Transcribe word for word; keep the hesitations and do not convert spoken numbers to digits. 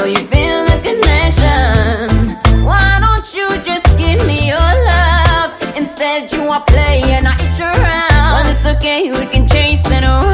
know you feel the connection. Why don't you just give me your love? Instead you are playing, I eat your around. Well, it's okay, we can chase it around.